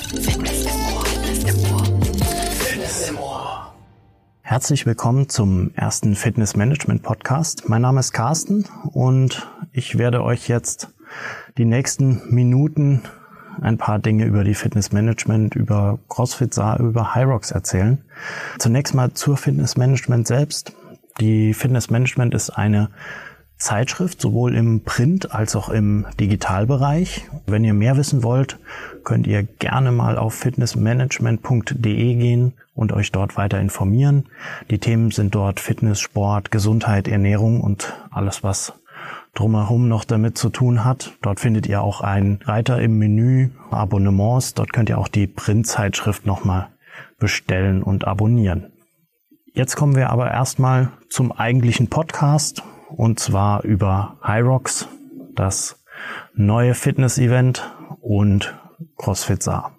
Fitness im Ohr. Herzlich willkommen zum ersten Fitness-Management-Podcast. Mein Name ist Carsten und ich werde euch jetzt die nächsten Minuten ein paar Dinge über die Fitnessmanagement, über CrossFit Saar, über Hyrox erzählen. Zunächst mal zur Fitnessmanagement selbst. Die Fitnessmanagement ist eine Zeitschrift, sowohl im Print- als auch im Digitalbereich. Wenn ihr mehr wissen wollt, könnt ihr gerne mal auf fitnessmanagement.de gehen und euch dort weiter informieren. Die Themen sind dort Fitness, Sport, Gesundheit, Ernährung und alles, was drumherum noch damit zu tun hat. Dort findet ihr auch einen Reiter im Menü Abonnements. Dort könnt ihr auch die Printzeitschrift nochmal bestellen und abonnieren. Jetzt kommen wir aber erstmal zum eigentlichen Podcast und zwar über Hyrox, das neue Fitness-Event und CrossFit Saar.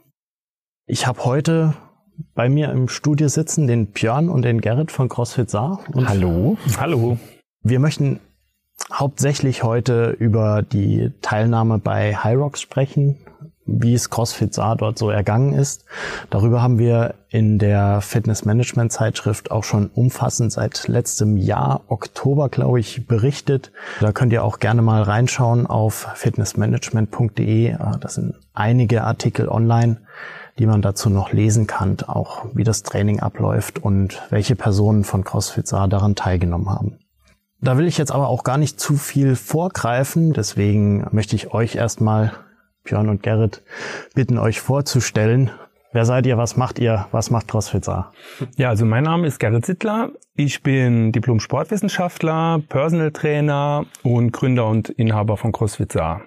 Ich habe heute bei mir im Studio sitzen den Björn und den Gerrit von CrossFit Saar. Und Hallo. Hallo. Wir möchten hauptsächlich heute über die Teilnahme bei Hyrox sprechen, wie es CrossFit Saar dort so ergangen ist. Darüber haben wir in der Fitness-Management-Zeitschrift auch schon umfassend seit letztem Jahr, Oktober, glaube ich, berichtet. Da könnt ihr auch gerne mal reinschauen auf fitnessmanagement.de. Da sind einige Artikel online, die man dazu noch lesen kann, auch wie das Training abläuft und welche Personen von CrossFit Saar daran teilgenommen haben. Da will ich jetzt aber auch gar nicht zu viel vorgreifen, deswegen möchte ich euch erstmal, Björn und Gerrit, bitten, euch vorzustellen. Wer seid ihr, was macht CrossFit Saar? Ja, also mein Name ist Gerrit Sittler. Ich bin Diplom-Sportwissenschaftler, Personal Trainer und Gründer und Inhaber von CrossFit Saar.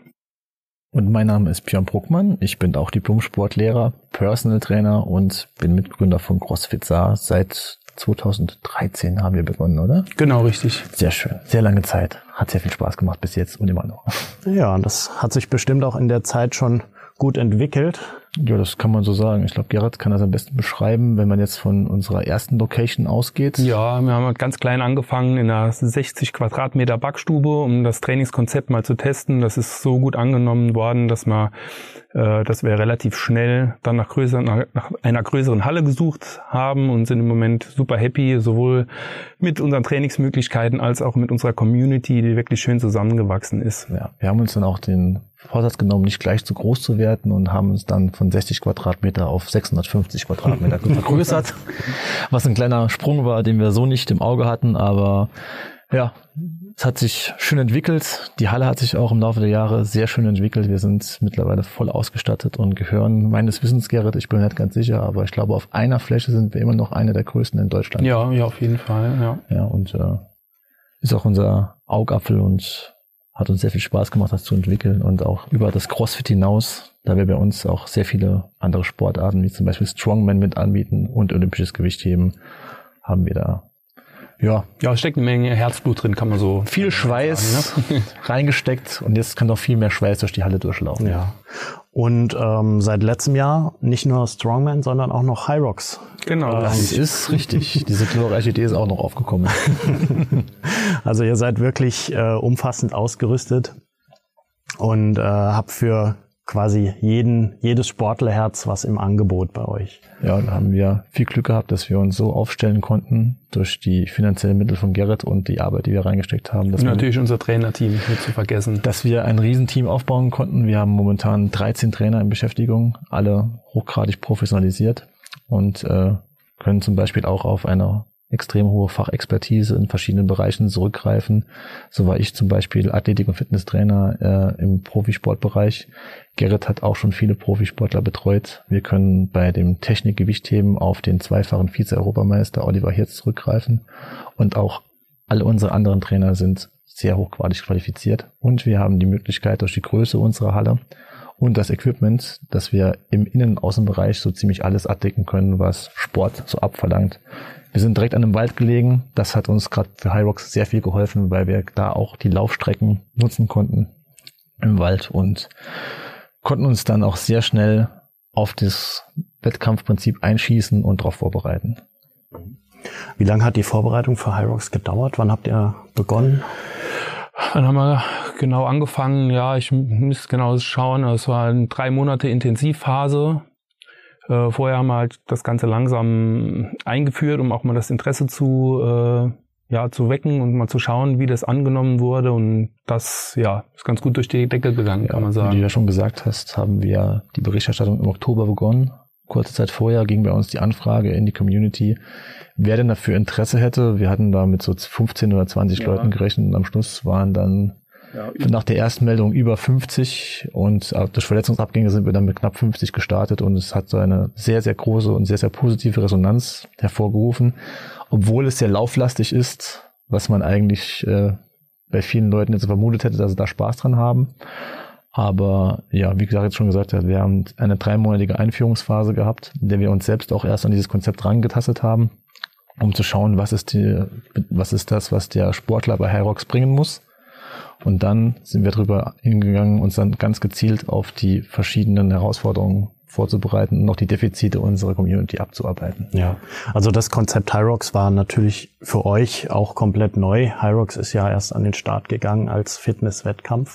Und mein Name ist Björn Bruckmann. Ich bin auch Diplom-Sportlehrer, Personal Trainer und bin Mitgründer von CrossFit Saar. Seit 2013 haben wir begonnen, oder? Genau, richtig. Sehr schön. Sehr lange Zeit. Hat sehr viel Spaß gemacht bis jetzt und immer noch. Ja, und das hat sich bestimmt auch in der Zeit schon gut entwickelt. Ja, das kann man so sagen. Ich glaube, Gerrit kann das am besten beschreiben, wenn man jetzt von unserer ersten Location ausgeht. Ja, wir haben ganz klein angefangen in einer 60 Quadratmeter Backstube, um das Trainingskonzept mal zu testen. Das ist so gut angenommen worden, dass wir relativ schnell dann nach einer größeren Halle gesucht haben und sind im Moment super happy, sowohl mit unseren Trainingsmöglichkeiten als auch mit unserer Community, die wirklich schön zusammengewachsen ist. Ja, wir haben uns dann auch den Vorsatz genommen, nicht gleich zu groß zu werden und haben uns dann von 60 Quadratmeter auf 650 Quadratmeter vergrößert, was ein kleiner Sprung war, den wir so nicht im Auge hatten, aber ja, es hat sich schön entwickelt. Die Halle hat sich auch im Laufe der Jahre sehr schön entwickelt. Wir sind mittlerweile voll ausgestattet und gehören meines Wissens, Gerrit, ich bin nicht ganz sicher, aber ich glaube, auf einer Fläche sind wir immer noch eine der größten in Deutschland. Ja, auf jeden Fall, ja. Ja, und ist auch unser Augapfel und hat uns sehr viel Spaß gemacht, das zu entwickeln und auch über das CrossFit hinaus, da wir bei uns auch sehr viele andere Sportarten, wie zum Beispiel Strongman mit anbieten und olympisches Gewichtheben, haben wir da, ja, es steckt eine Menge Herzblut drin, kann man so viel Schweiß sagen, ne? reingesteckt und jetzt kann noch viel mehr Schweiß durch die Halle durchlaufen. Ja. Und seit letztem Jahr nicht nur Strongman, sondern auch noch Hyrox. Genau. Das ist richtig. Diese glorreiche Idee ist auch noch aufgekommen. Also ihr seid wirklich umfassend ausgerüstet und habt für quasi jedes Sportlerherz was im Angebot bei euch. Ja, da haben wir viel Glück gehabt, dass wir uns so aufstellen konnten durch die finanziellen Mittel von Gerrit und die Arbeit, die wir reingesteckt haben. Und natürlich unser Trainerteam nicht zu vergessen. Dass wir ein Riesenteam aufbauen konnten. Wir haben momentan 13 Trainer in Beschäftigung, alle hochgradig professionalisiert und können zum Beispiel auch auf eine extrem hohe Fachexpertise in verschiedenen Bereichen zurückgreifen. So war ich zum Beispiel Athletik- und Fitnesstrainer im Profisportbereich. Gerrit hat auch schon viele Profisportler betreut. Wir können bei dem Technik-Gewichtheben auf den zweifachen Vize-Europameister Oliver Hirz zurückgreifen. Und auch alle unsere anderen Trainer sind sehr hochgradig qualifiziert. Und wir haben die Möglichkeit durch die Größe unserer Halle und das Equipment, dass wir im Innen- und Außenbereich so ziemlich alles abdecken können, was Sport so abverlangt. Wir sind direkt an einem Wald gelegen. Das hat uns gerade für Hyrox sehr viel geholfen, weil wir da auch die Laufstrecken nutzen konnten im Wald und konnten uns dann auch sehr schnell auf das Wettkampfprinzip einschießen und darauf vorbereiten. Wie lange hat die Vorbereitung für Hyrox gedauert? Wann habt ihr begonnen? Dann haben wir genau angefangen. Ja, ich müsste genau schauen. Es war eine 3 Monate Intensivphase. Vorher haben wir halt das Ganze langsam eingeführt, um auch mal das Interesse zu wecken und mal zu schauen, wie das angenommen wurde. Und das ist ganz gut durch die Decke gegangen, kann man sagen. Wie du ja schon gesagt hast, haben wir die Berichterstattung im Oktober begonnen. Kurze Zeit vorher ging bei uns die Anfrage in die Community, wer denn dafür Interesse hätte. Wir hatten da mit so 15 oder 20 Leuten gerechnet und am Schluss waren dann nach der ersten Meldung über 50 und durch Verletzungsabgänge sind wir dann mit knapp 50 gestartet und es hat so eine sehr, sehr große und sehr, sehr positive Resonanz hervorgerufen, obwohl es sehr lauflastig ist, was man eigentlich bei vielen Leuten jetzt vermutet hätte, dass sie da Spaß dran haben. Aber ja, wie gesagt, jetzt schon gesagt hat, wir haben eine 3-monatige Einführungsphase gehabt, in der wir uns selbst auch erst an dieses Konzept rangetastet haben, um zu schauen, was ist das, was der Sportler bei Hyrox bringen muss. Und dann sind wir drüber hingegangen, uns dann ganz gezielt auf die verschiedenen Herausforderungen vorzubereiten und noch die Defizite unserer Community abzuarbeiten. Ja, also das Konzept Hyrox war natürlich für euch auch komplett neu. Hyrox ist ja erst an den Start gegangen als Fitnesswettkampf.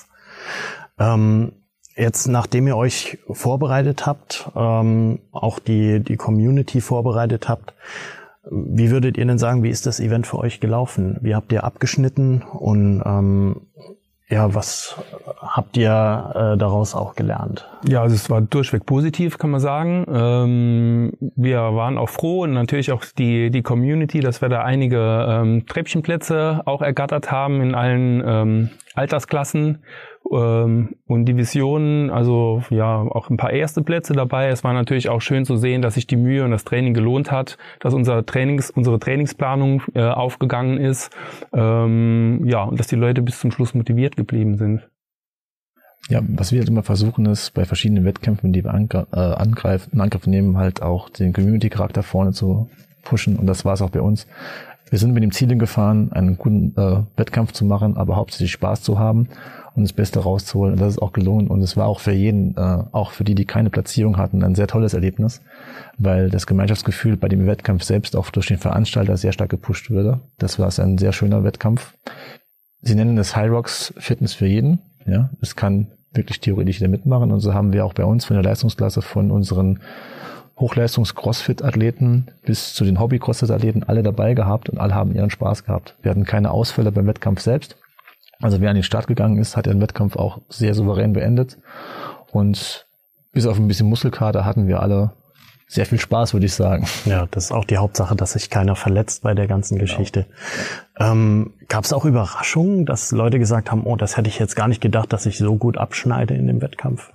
Jetzt, nachdem ihr euch vorbereitet habt, auch die Community vorbereitet habt, wie würdet ihr denn sagen, wie ist das Event für euch gelaufen? Wie habt ihr abgeschnitten und was habt ihr daraus auch gelernt? Ja, also es war durchweg positiv, kann man sagen. Wir waren auch froh und natürlich auch die Community, dass wir da einige Treppchenplätze auch ergattert haben in allen Altersklassen und Divisionen, also ja auch ein paar erste Plätze dabei. Es war natürlich auch schön zu sehen, dass sich die Mühe und das Training gelohnt hat, dass unsere Trainingsplanung aufgegangen ist, und dass die Leute bis zum Schluss motiviert geblieben sind. Ja, was wir halt immer versuchen ist, bei verschiedenen Wettkämpfen, die wir in Angriff nehmen, halt auch den Community-Charakter vorne zu pushen und das war es auch bei uns. Wir sind mit dem Ziel gefahren, einen guten Wettkampf zu machen, aber hauptsächlich Spaß zu haben und das Beste rauszuholen. Und das ist auch gelungen. Und es war auch für jeden, auch für die keine Platzierung hatten, ein sehr tolles Erlebnis, weil das Gemeinschaftsgefühl bei dem Wettkampf selbst auch durch den Veranstalter sehr stark gepusht wurde. Das war ein sehr schöner Wettkampf. Sie nennen es Hyrox Fitness für jeden. Ja, es kann wirklich theoretisch jeder mitmachen. Und so haben wir auch bei uns von der Leistungsklasse von unseren Hochleistungs-Crossfit-Athleten bis zu den Hobby-Crossfit-Athleten alle dabei gehabt und alle haben ihren Spaß gehabt. Wir hatten keine Ausfälle beim Wettkampf selbst. Also wer an den Start gegangen ist, hat den Wettkampf auch sehr souverän beendet. Und bis auf ein bisschen Muskelkater hatten wir alle sehr viel Spaß, würde ich sagen. Ja, das ist auch die Hauptsache, dass sich keiner verletzt bei der ganzen Geschichte. Gab es auch Überraschungen, dass Leute gesagt haben, oh, das hätte ich jetzt gar nicht gedacht, dass ich so gut abschneide in dem Wettkampf?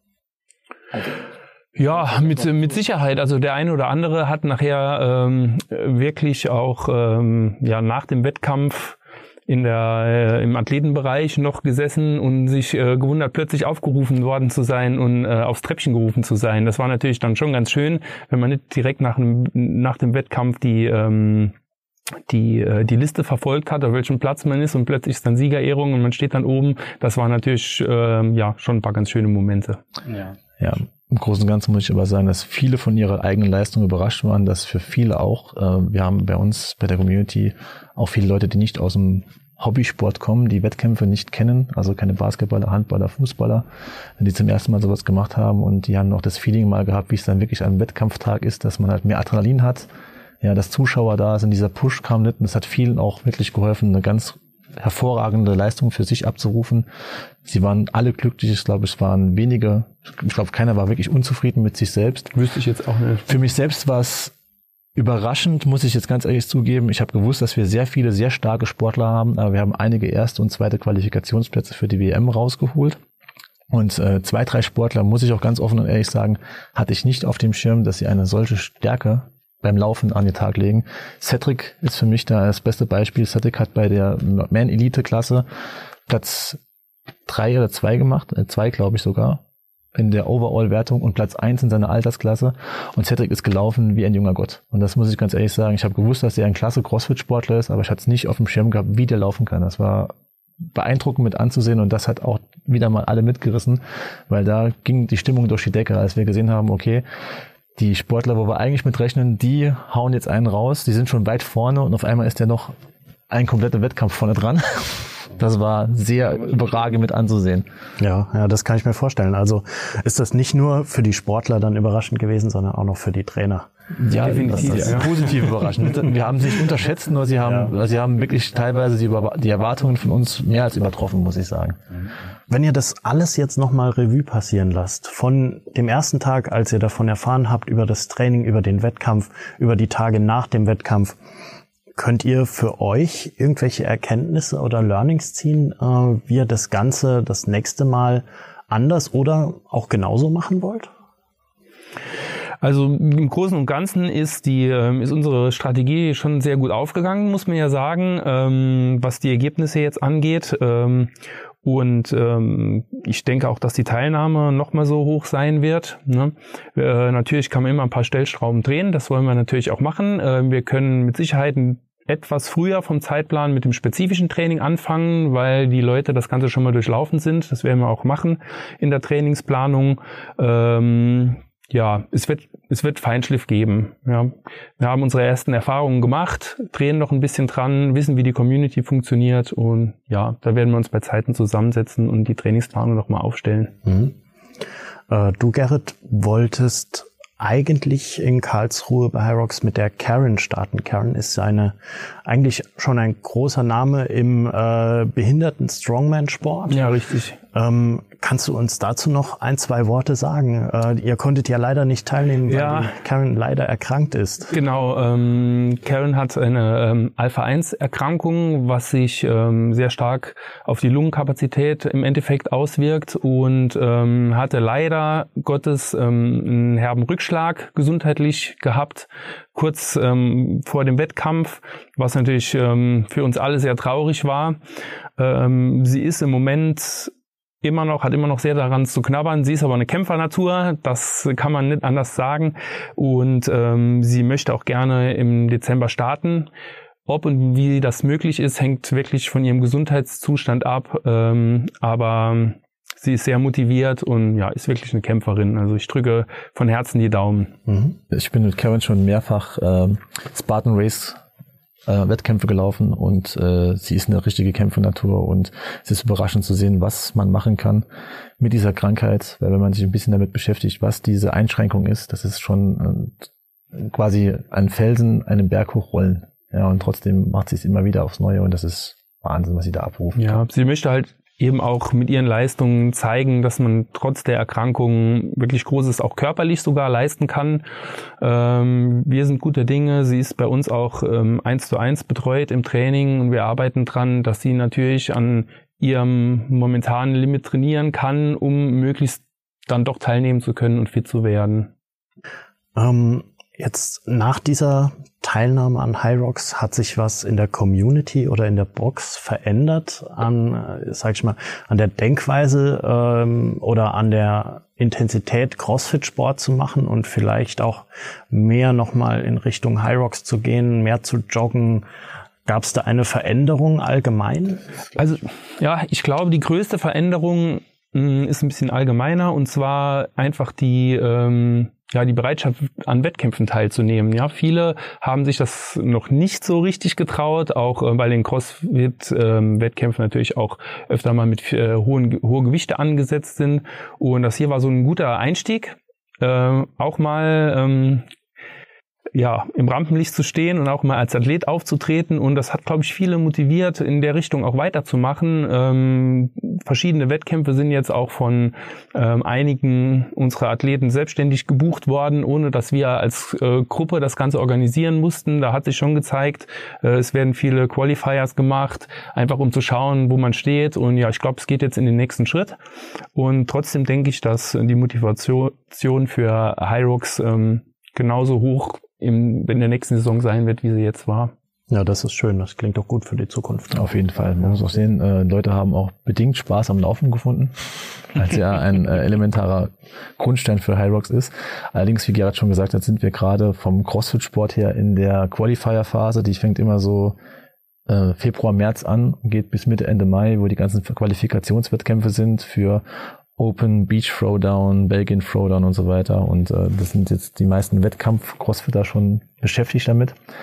Ja, mit Sicherheit. Also der eine oder andere hat nachher wirklich auch nach dem Wettkampf im Athletenbereich noch gesessen und sich gewundert, plötzlich aufgerufen worden zu sein und aufs Treppchen gerufen zu sein. Das war natürlich dann schon ganz schön, wenn man nicht direkt nach dem Wettkampf die Liste verfolgt hat, auf welchem Platz man ist und plötzlich ist dann Siegerehrung und man steht dann oben. Das war natürlich schon ein paar ganz schöne Momente. Ja. Im Großen und Ganzen muss ich aber sagen, dass viele von ihrer eigenen Leistung überrascht waren, dass für viele auch, wir haben bei uns, bei der Community, auch viele Leute, die nicht aus dem Hobbysport kommen, die Wettkämpfe nicht kennen, also keine Basketballer, Handballer, Fußballer, die zum ersten Mal sowas gemacht haben und die haben auch das Feeling mal gehabt, wie es dann wirklich am Wettkampftag ist, dass man halt mehr Adrenalin hat, ja, dass Zuschauer da sind, dieser Push kam nicht und das hat vielen auch wirklich geholfen, eine ganz hervorragende Leistung für sich abzurufen. Sie waren alle glücklich, ich glaube, es waren wenige, ich glaube, keiner war wirklich unzufrieden mit sich selbst. Wüsste ich jetzt auch nicht. Für mich selbst war es überraschend, muss ich jetzt ganz ehrlich zugeben. Ich habe gewusst, dass wir sehr viele, sehr starke Sportler haben, aber wir haben einige erste und zweite Qualifikationsplätze für die WM rausgeholt. Und 2, 3 Sportler, muss ich auch ganz offen und ehrlich sagen, hatte ich nicht auf dem Schirm, dass sie eine solche Stärke beim Laufen an den Tag legen. Cedric ist für mich da das beste Beispiel. Cedric hat bei der Man-Elite-Klasse Platz 3 oder 2 gemacht, 2 glaube ich sogar, in der Overall-Wertung und Platz 1 in seiner Altersklasse. Und Cedric ist gelaufen wie ein junger Gott. Und das muss ich ganz ehrlich sagen. Ich habe gewusst, dass er ein klasse Crossfit-Sportler ist, aber ich hatte es nicht auf dem Schirm gehabt, wie der laufen kann. Das war beeindruckend mit anzusehen und das hat auch wieder mal alle mitgerissen, weil da ging die Stimmung durch die Decke, als wir gesehen haben, okay, die Sportler, wo wir eigentlich mit rechnen, die hauen jetzt einen raus, die sind schon weit vorne und auf einmal ist der noch ein kompletter Wettkampf vorne dran. Das war sehr überragend mit anzusehen. Ja, das kann ich mir vorstellen. Also ist das nicht nur für die Sportler dann überraschend gewesen, sondern auch noch für die Trainer. Ja, definitiv. Das ist positiv überraschend. Wir haben sie nicht unterschätzt, nur sie haben wirklich teilweise die Erwartungen von uns mehr als übertroffen, muss ich sagen. Wenn ihr das alles jetzt nochmal Revue passieren lasst, von dem ersten Tag, als ihr davon erfahren habt, über das Training, über den Wettkampf, über die Tage nach dem Wettkampf, könnt ihr für euch irgendwelche Erkenntnisse oder Learnings ziehen, wie ihr das Ganze das nächste Mal anders oder auch genauso machen wollt? Also im Großen und Ganzen ist unsere Strategie schon sehr gut aufgegangen, muss man ja sagen, was die Ergebnisse jetzt angeht. Und ich denke auch, dass die Teilnahme noch mal so hoch sein wird. Ne? Natürlich kann man immer ein paar Stellschrauben drehen, das wollen wir natürlich auch machen. Wir können mit Sicherheit etwas früher vom Zeitplan mit dem spezifischen Training anfangen, weil die Leute das Ganze schon mal durchlaufen sind. Das werden wir auch machen in der Trainingsplanung. Ja, es wird Feinschliff geben. Ja. Wir haben unsere ersten Erfahrungen gemacht, drehen noch ein bisschen dran, wissen, wie die Community funktioniert und ja, da werden wir uns bei Zeiten zusammensetzen und die Trainingsplanung nochmal aufstellen. Mhm. Du, Gerrit, wolltest eigentlich in Karlsruhe bei Hyrox mit der Karen starten. Karen ist eigentlich schon ein großer Name im Behinderten-Strongman-Sport. Ja, richtig. Kannst du uns dazu noch 1-2 Worte sagen? Ihr konntet ja leider nicht teilnehmen, weil die Karen leider erkrankt ist. Genau, Karen hat eine Alpha-1-Erkrankung, was sich sehr stark auf die Lungenkapazität im Endeffekt auswirkt und hatte leider Gottes einen herben Rückschlag gesundheitlich gehabt, kurz vor dem Wettkampf, was natürlich für uns alle sehr traurig war. Sie ist im Moment hat immer noch sehr daran zu knabbern. Sie ist aber eine Kämpfernatur, das kann man nicht anders sagen. Und sie möchte auch gerne im Dezember starten. Ob und wie das möglich ist, hängt wirklich von ihrem Gesundheitszustand ab. Aber sie ist sehr motiviert und ja, ist wirklich eine Kämpferin. Also ich drücke von Herzen die Daumen. Mhm. Ich bin mit Karen schon mehrfach Spartan Race Wettkämpfe gelaufen und sie ist eine richtige Kämpfernatur und es ist überraschend zu sehen, was man machen kann mit dieser Krankheit, weil wenn man sich ein bisschen damit beschäftigt, was diese Einschränkung ist, das ist schon quasi ein Felsen einen Berg hochrollen. Ja, und trotzdem macht sie es immer wieder aufs Neue und das ist Wahnsinn, was sie da abruft. Ja, sie möchte halt eben auch mit ihren Leistungen zeigen, dass man trotz der Erkrankung wirklich Großes auch körperlich sogar leisten kann. Wir sind guter Dinge. Sie ist bei uns auch 1:1 betreut im Training und wir arbeiten dran, dass sie natürlich an ihrem momentanen Limit trainieren kann, um möglichst dann doch teilnehmen zu können und fit zu werden. Jetzt nach dieser Teilnahme an Hyrox hat sich was in der Community oder in der Box verändert an, sag ich mal, an der Denkweise oder an der Intensität CrossFit-Sport zu machen und vielleicht auch mehr nochmal in Richtung Hyrox zu gehen, mehr zu joggen. Gab es da eine Veränderung allgemein? Also ja, ich glaube, die größte Veränderung ist ein bisschen allgemeiner und zwar einfach die Bereitschaft, an Wettkämpfen teilzunehmen. Ja, viele haben sich das noch nicht so richtig getraut, auch bei den CrossFit-Wettkämpfen natürlich auch öfter mal mit hohe Gewichte angesetzt sind. Und das hier war so ein guter Einstieg, auch mal im Rampenlicht zu stehen und auch mal als Athlet aufzutreten. Und das hat, glaube ich, viele motiviert, in der Richtung auch weiterzumachen. Verschiedene Wettkämpfe sind jetzt auch von einigen unserer Athleten selbstständig gebucht worden, ohne dass wir als Gruppe das Ganze organisieren mussten. Da hat sich schon gezeigt, es werden viele Qualifiers gemacht, einfach um zu schauen, wo man steht. Und ja, ich glaube, es geht jetzt in den nächsten Schritt. Und trotzdem denke ich, dass die Motivation für Hyrox genauso hoch in der nächsten Saison sein wird, wie sie jetzt war. Ja, das ist schön. Das klingt doch gut für die Zukunft. Auf jeden Fall. Man muss auch sehen, Leute haben auch bedingt Spaß am Laufen gefunden, als ja ein elementarer Grundstein für Hyrox ist. Allerdings, wie Gerhard schon gesagt hat, sind wir gerade vom CrossFit-Sport her in der Qualifier-Phase. Die fängt immer so Februar, März an und geht bis Mitte, Ende Mai, wo die ganzen Qualifikationswettkämpfe sind für Open, Beach Throwdown, Belgian Throwdown und so weiter. Und das sind jetzt die meisten Wettkampf-Crossfitter schon beschäftigt damit.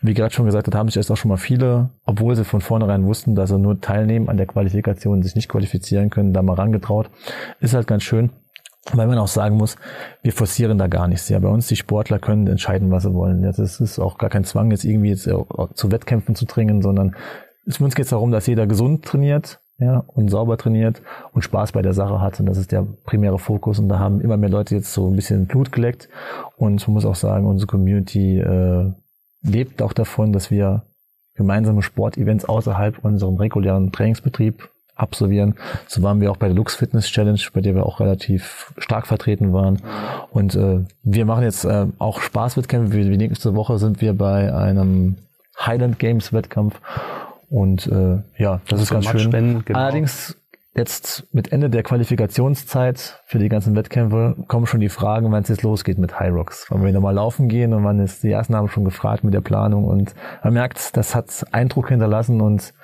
Wie gerade schon gesagt, haben sich erst auch schon mal viele, obwohl sie von vornherein wussten, dass sie nur teilnehmen an der Qualifikation, sich nicht qualifizieren können, da mal rangetraut. Ist halt ganz schön, weil man auch sagen muss, wir forcieren da gar nichts. Ja, bei uns die Sportler können entscheiden, was sie wollen. Das ist auch gar kein Zwang, jetzt irgendwie zu Wettkämpfen zu dringen, sondern für uns geht es darum, dass jeder gesund trainiert, ja, und sauber trainiert und Spaß bei der Sache hat. Und das ist der primäre Fokus. Und da haben immer mehr Leute jetzt so ein bisschen Blut geleckt. Und man muss auch sagen, unsere Community lebt auch davon, dass wir gemeinsame Sportevents außerhalb unserem regulären Trainingsbetrieb absolvieren. So waren wir auch bei der Lux Fitness Challenge, bei der wir auch relativ stark vertreten waren. Und wir machen jetzt auch Spaßwettkämpfe. Wie nächste Woche sind wir bei einem Highland Games Wettkampf. Und das ist ganz schön. Genau. Allerdings jetzt mit Ende der Qualifikationszeit für die ganzen Wettkämpfe kommen schon die Fragen, wann es jetzt losgeht mit Hyrox. Wenn wir nochmal laufen gehen und die ersten haben schon gefragt mit der Planung und man merkt, das hat Eindruck hinterlassen und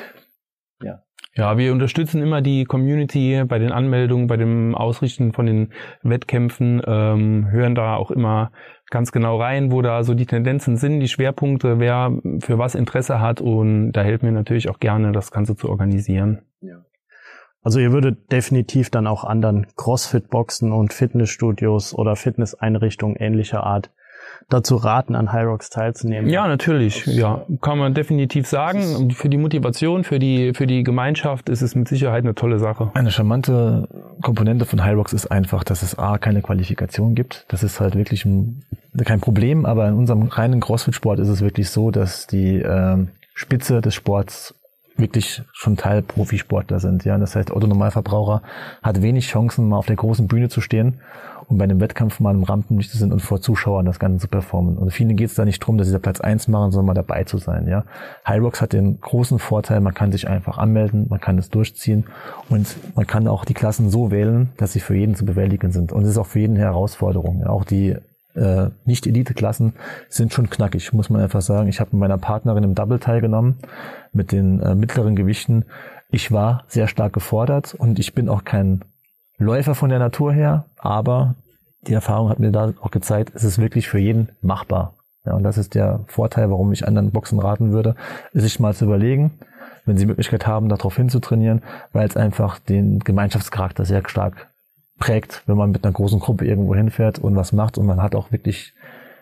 ja, wir unterstützen immer die Community bei den Anmeldungen, bei dem Ausrichten von den Wettkämpfen, hören da auch immer ganz genau rein, wo da so die Tendenzen sind, die Schwerpunkte, wer für was Interesse hat und da helfen wir natürlich auch gerne, das Ganze zu organisieren. Ja. Also ihr würdet definitiv dann auch anderen CrossFit-Boxen und Fitnessstudios oder Fitnesseinrichtungen ähnlicher Art dazu raten, an Hyrox teilzunehmen. Ja, natürlich. Ja, kann man definitiv sagen. Für die Motivation, für die Gemeinschaft ist es mit Sicherheit eine tolle Sache. Eine charmante Komponente von Hyrox ist einfach, dass es keine Qualifikation gibt. Das ist halt wirklich kein Problem, aber in unserem reinen CrossFit-Sport ist es wirklich so, dass die Spitze des Sports wirklich schon Teil Profisportler sind. Ja, das heißt, Otto-Normalverbraucher hat wenig Chancen, mal auf der großen Bühne zu stehen und bei einem Wettkampf mal im Rampenlicht zu sind und vor Zuschauern das Ganze zu performen. Und vielen geht es da nicht drum, dass sie da Platz 1 machen, sondern mal dabei zu sein. Ja, Hyrox hat den großen Vorteil, man kann sich einfach anmelden, man kann es durchziehen und man kann auch die Klassen so wählen, dass sie für jeden zu bewältigen sind. Und es ist auch für jeden eine Herausforderung. Ja, auch die Nicht-Elite-Klassen sind schon knackig, muss man einfach sagen. Ich habe mit meiner Partnerin im Double teilgenommen, mit den mittleren Gewichten. Ich war sehr stark gefordert und ich bin auch kein Läufer von der Natur her, aber die Erfahrung hat mir da auch gezeigt, es ist wirklich für jeden machbar. Ja, und das ist der Vorteil, warum ich anderen Boxen raten würde, sich mal zu überlegen, wenn sie die Möglichkeit haben, darauf hinzutrainieren, weil es einfach den Gemeinschaftscharakter sehr stark prägt, wenn man mit einer großen Gruppe irgendwo hinfährt und was macht und man hat auch wirklich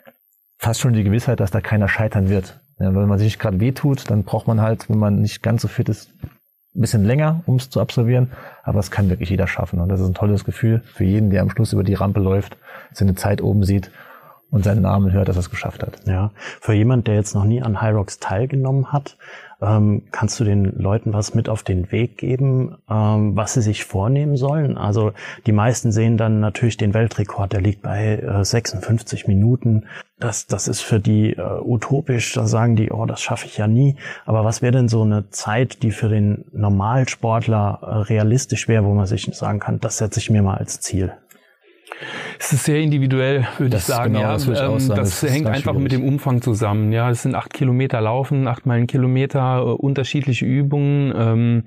fast schon die Gewissheit, dass da keiner scheitern wird. Ja, wenn man sich gerade wehtut, dann braucht man halt, wenn man nicht ganz so fit ist, ein bisschen länger, um es zu absolvieren, aber es kann wirklich jeder schaffen und das ist ein tolles Gefühl für jeden, der am Schluss über die Rampe läuft, seine Zeit oben sieht und seinen Namen hört, dass er es geschafft hat. Ja, für jemand, der jetzt noch nie an Hyrox teilgenommen hat, kannst du den Leuten was mit auf den Weg geben, was sie sich vornehmen sollen? Also die meisten sehen dann natürlich den Weltrekord, der liegt bei 56 Minuten. Das ist für die utopisch, da sagen die, oh, das schaffe ich ja nie. Aber was wäre denn so eine Zeit, die für den Normalsportler realistisch wäre, wo man sich sagen kann, das setze ich mir mal als Ziel? Es ist sehr individuell, würde ich sagen. Genau, ja, das hängt einfach mit dem Umfang zusammen. Ja, es sind 8 Kilometer Laufen, 8 mal 1 Kilometer, unterschiedliche Übungen.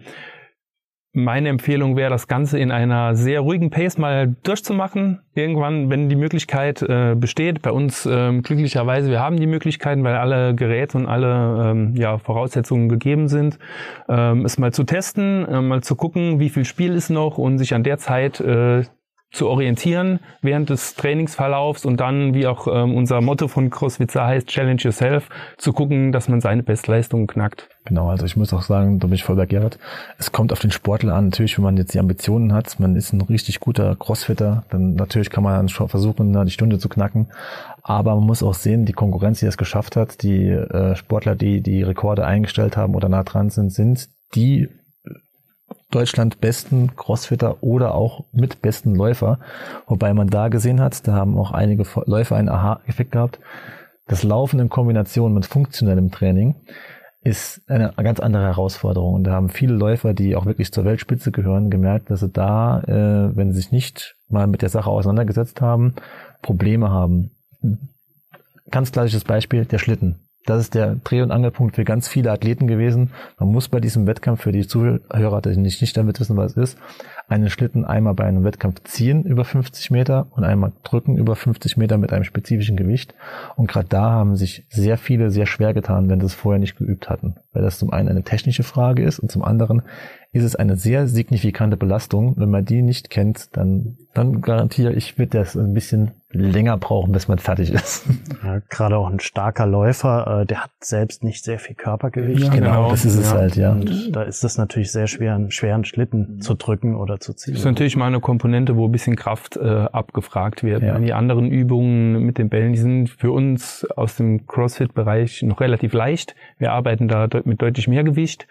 Meine Empfehlung wäre, das Ganze in einer sehr ruhigen Pace mal durchzumachen. Irgendwann, wenn die Möglichkeit besteht. Bei uns glücklicherweise, wir haben die Möglichkeiten, weil alle Geräte und alle Voraussetzungen gegeben sind, es mal zu testen, mal zu gucken, wie viel Spiel ist noch und sich an der Zeit zu orientieren während des Trainingsverlaufs und dann, wie auch unser Motto von CrossFit heißt, Challenge Yourself, zu gucken, dass man seine Bestleistung knackt. Genau, also ich muss auch sagen, da bin ich voll bei Gerhard. Es kommt auf den Sportler an. Natürlich, wenn man jetzt die Ambitionen hat, man ist ein richtig guter Crossfitter, dann natürlich kann man dann schon versuchen, die Stunde zu knacken. Aber man muss auch sehen, die Konkurrenz, die es geschafft hat, die Sportler, die Rekorde eingestellt haben oder nah dran sind die Deutschland besten Crossfitter oder auch mit besten Läufer. Wobei man da gesehen hat, da haben auch einige Läufer einen Aha-Effekt gehabt. Das Laufen in Kombination mit funktionellem Training ist eine ganz andere Herausforderung. Und da haben viele Läufer, die auch wirklich zur Weltspitze gehören, gemerkt, dass sie da, wenn sie sich nicht mal mit der Sache auseinandergesetzt haben, Probleme haben. Ganz klassisches Beispiel, der Schlitten. Das ist der Dreh- und Angelpunkt für ganz viele Athleten gewesen. Man muss bei diesem Wettkampf, für die Zuhörer, die nicht damit wissen, was es ist, einen Schlitten einmal bei einem Wettkampf ziehen über 50 Meter und einmal drücken über 50 Meter mit einem spezifischen Gewicht. Und gerade da haben sich sehr viele sehr schwer getan, wenn sie es vorher nicht geübt hatten. Weil das zum einen eine technische Frage ist und zum anderen ist es eine sehr signifikante Belastung. Wenn man die nicht kennt, dann garantiere ich, wird das ein bisschen länger brauchen, bis man fertig ist. Ja, gerade auch ein starker Läufer, der hat selbst nicht sehr viel Körpergewicht. Ja, genau, das ist es halt, ja. Und da ist es natürlich sehr schwer, einen schweren Schlitten zu drücken oder zu ziehen. Das ist natürlich mal eine Komponente, wo ein bisschen Kraft abgefragt wird. Ja. Die anderen Übungen mit den Bällen, die sind für uns aus dem CrossFit-Bereich noch relativ leicht. Wir arbeiten da mit deutlich mehr Gewicht.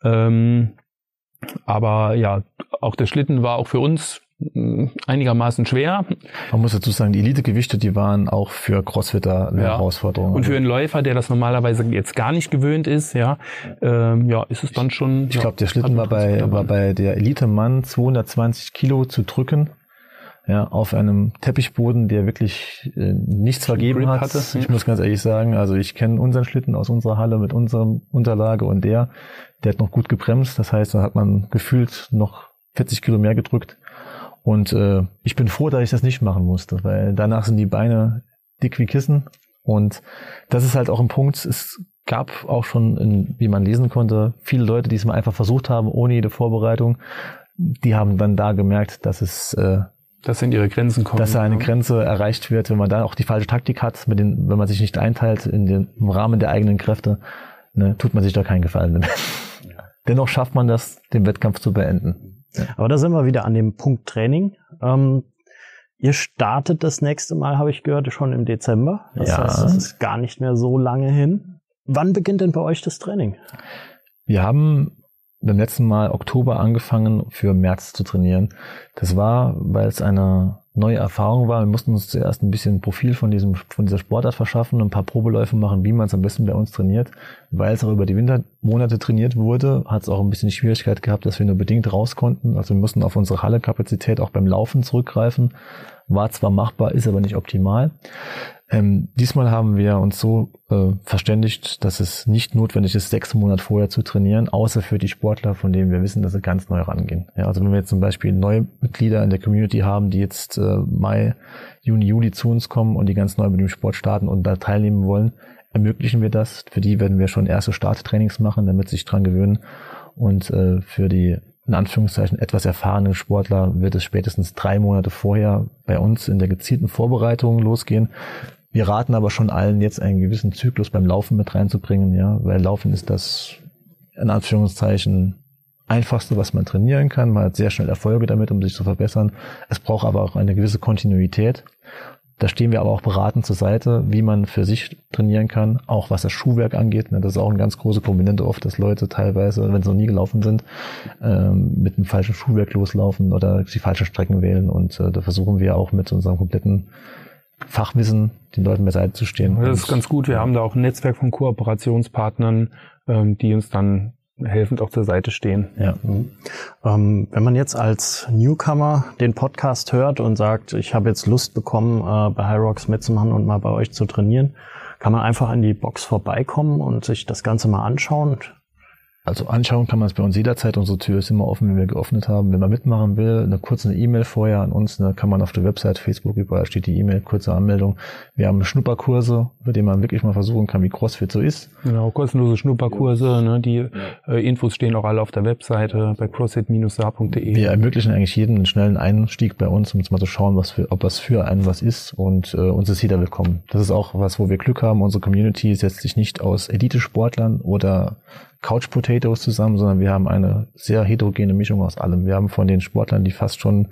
Aber ja, auch der Schlitten war auch für uns einigermaßen schwer. Man muss dazu sagen, die Elite-Gewichte, die waren auch für Crossfitter eine Herausforderung. Und für einen Läufer, der das normalerweise jetzt gar nicht gewöhnt ist, ist es dann schon... Ich glaube, der Schlitten war bei der Elite-Mann 220 Kilo zu drücken. Ja, auf einem Teppichboden, der wirklich nichts vergeben hat. Ich muss ganz ehrlich sagen, also ich kenne unseren Schlitten aus unserer Halle mit unserem Unterlage und der hat noch gut gebremst. Das heißt, da hat man gefühlt noch 40 Kilo mehr gedrückt. Und ich bin froh, dass ich das nicht machen musste, weil danach sind die Beine dick wie Kissen. Und das ist halt auch ein Punkt, es gab auch schon, wie man lesen konnte, viele Leute, die es mal einfach versucht haben, ohne jede Vorbereitung. Die haben dann da gemerkt, dass in ihre Grenzen kommen. Dass da eine Grenze erreicht wird, wenn man dann auch die falsche Taktik hat, wenn man sich nicht einteilt im Rahmen der eigenen Kräfte, ne, tut man sich da keinen Gefallen damit. Ja. Dennoch schafft man das, den Wettkampf zu beenden. Ja. Aber da sind wir wieder an dem Punkt Training. Ihr startet das nächste Mal, habe ich gehört, schon im Dezember. Das heißt, es ist gar nicht mehr so lange hin. Wann beginnt denn bei euch das Training? Wir haben beim letzten Mal Oktober angefangen, für März zu trainieren. Das war, weil es eine neue Erfahrung war. Wir mussten uns zuerst ein bisschen ein Profil von dieser Sportart verschaffen, ein paar Probeläufe machen, wie man es am besten bei uns trainiert. Weil es auch über die Wintermonate trainiert wurde, hat es auch ein bisschen die Schwierigkeit gehabt, dass wir nur bedingt raus konnten. Also wir mussten auf unsere Hallekapazität auch beim Laufen zurückgreifen. War zwar machbar, ist aber nicht optimal. Diesmal haben wir uns so verständigt, dass es nicht notwendig ist, 6 Monate vorher zu trainieren, außer für die Sportler, von denen wir wissen, dass sie ganz neu rangehen. Ja, also wenn wir jetzt zum Beispiel neue Mitglieder in der Community haben, die jetzt Mai, Juni, Juli zu uns kommen und die ganz neu mit dem Sport starten und da teilnehmen wollen, ermöglichen wir das. Für die werden wir schon erste Starttrainings machen, damit sie sich dran gewöhnen. Und für die in Anführungszeichen etwas erfahrenen Sportler wird es spätestens 3 Monate vorher bei uns in der gezielten Vorbereitung losgehen. Wir raten aber schon allen, jetzt einen gewissen Zyklus beim Laufen mit reinzubringen, ja, weil Laufen ist das, in Anführungszeichen, einfachste, was man trainieren kann. Man hat sehr schnell Erfolge damit, um sich zu verbessern. Es braucht aber auch eine gewisse Kontinuität. Da stehen wir aber auch beratend zur Seite, wie man für sich trainieren kann, auch was das Schuhwerk angeht. Das ist auch eine ganz große Komponente oft, dass Leute teilweise, wenn sie noch nie gelaufen sind, mit einem falschen Schuhwerk loslaufen oder die falschen Strecken wählen. Und da versuchen wir auch mit unserem kompletten Fachwissen den Leuten beiseite zu stehen. Das ist ganz gut. Wir haben da auch ein Netzwerk von Kooperationspartnern, die uns dann helfend auch zur Seite stehen. Ja. Wenn man jetzt als Newcomer den Podcast hört und sagt, ich habe jetzt Lust bekommen, bei Hyrox mitzumachen und mal bei euch zu trainieren, kann man einfach in die Box vorbeikommen und sich das Ganze mal anschauen? Also anschauen kann man es bei uns jederzeit. Unsere Tür ist immer offen, wenn wir geöffnet haben. Wenn man mitmachen will, eine kurze E-Mail vorher an uns, kann man auf der Website, Facebook, überall steht die E-Mail, kurze Anmeldung. Wir haben Schnupperkurse, bei denen man wirklich mal versuchen kann, wie CrossFit so ist. Genau, kostenlose Schnupperkurse. Die Infos stehen auch alle auf der Webseite bei crossfit-saar.de. Wir ermöglichen eigentlich jedem einen schnellen Einstieg bei uns, um jetzt mal zu schauen, ob das für einen was ist. Und uns ist jeder willkommen. Das ist auch was, wo wir Glück haben. Unsere Community setzt sich nicht aus Elite-Sportlern oder Couch Potatoes zusammen, sondern wir haben eine sehr heterogene Mischung aus allem. Wir haben von den Sportlern, die fast schon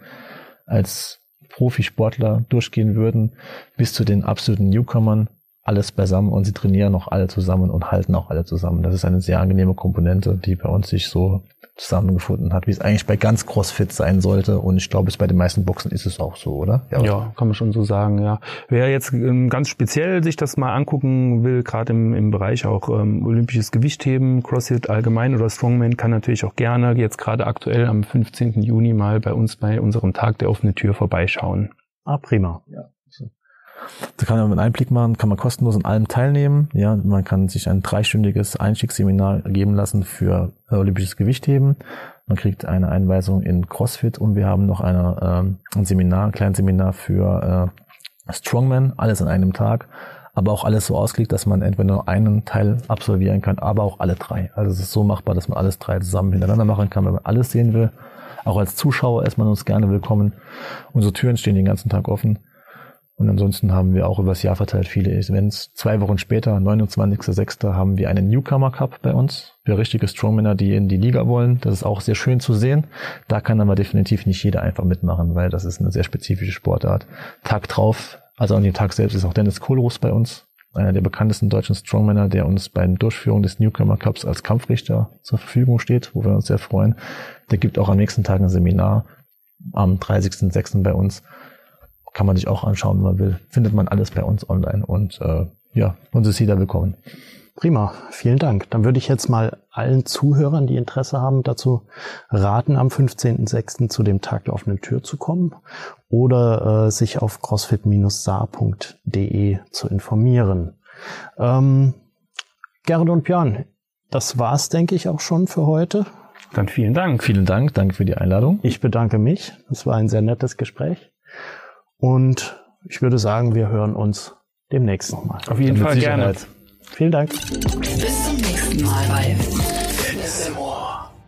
als Profisportler durchgehen würden, bis zu den absoluten Newcomern, alles beisammen und sie trainieren auch alle zusammen und halten auch alle zusammen. Das ist eine sehr angenehme Komponente, die bei uns sich so zusammengefunden hat, wie es eigentlich bei ganz CrossFit sein sollte. Und ich glaube, bei den meisten Boxen ist es auch so, oder? Ja, kann man schon so sagen, ja. Wer jetzt ganz speziell sich das mal angucken will, gerade im Bereich auch olympisches Gewichtheben, CrossFit allgemein oder Strongman, kann natürlich auch gerne jetzt gerade aktuell am 15. Juni mal bei uns bei unserem Tag der offenen Tür vorbeischauen. Ah, prima. Ja. Da kann man einen Einblick machen, kann man kostenlos an allem teilnehmen. Ja, man kann sich ein 3-stündiges Einstiegsseminar geben lassen für olympisches Gewichtheben. Man kriegt eine Einweisung in CrossFit und wir haben noch ein kleines Seminar für Strongman, alles an einem Tag. Aber auch alles so ausgelegt, dass man entweder nur einen Teil absolvieren kann, aber auch alle 3. Also es ist so machbar, dass man alles 3 zusammen hintereinander machen kann, wenn man alles sehen will. Auch als Zuschauer ist man uns gerne willkommen. Unsere Türen stehen den ganzen Tag offen. Und ansonsten haben wir auch übers Jahr verteilt viele Events. 2 Wochen später, 29.06. haben wir einen Newcomer Cup bei uns für richtige Strongmänner, die in die Liga wollen. Das ist auch sehr schön zu sehen. Da kann aber definitiv nicht jeder einfach mitmachen, weil das ist eine sehr spezifische Sportart. Tag drauf, also an dem Tag selbst, ist auch Dennis Kohlruß bei uns, einer der bekanntesten deutschen Strongmänner, der uns bei der Durchführung des Newcomer Cups als Kampfrichter zur Verfügung steht, wo wir uns sehr freuen. Der gibt auch am nächsten Tag ein Seminar am 30.06. bei uns. Kann man sich auch anschauen, wenn man will. Findet man alles bei uns online und uns ist jeder willkommen. Prima, vielen Dank. Dann würde ich jetzt mal allen Zuhörern, die Interesse haben, dazu raten, am 15.06. zu dem Tag der offenen Tür zu kommen oder sich auf crossfit-saar.de zu informieren. Gerrit und Björn, das war's, denke ich, auch schon für heute. Dann vielen Dank. Vielen Dank, danke für die Einladung. Ich bedanke mich. Das war ein sehr nettes Gespräch. Und ich würde sagen, wir hören uns demnächst nochmal. Auf jeden Fall gerne. Vielen Dank. Bis zum nächsten Mal bei Fitness im Ohr.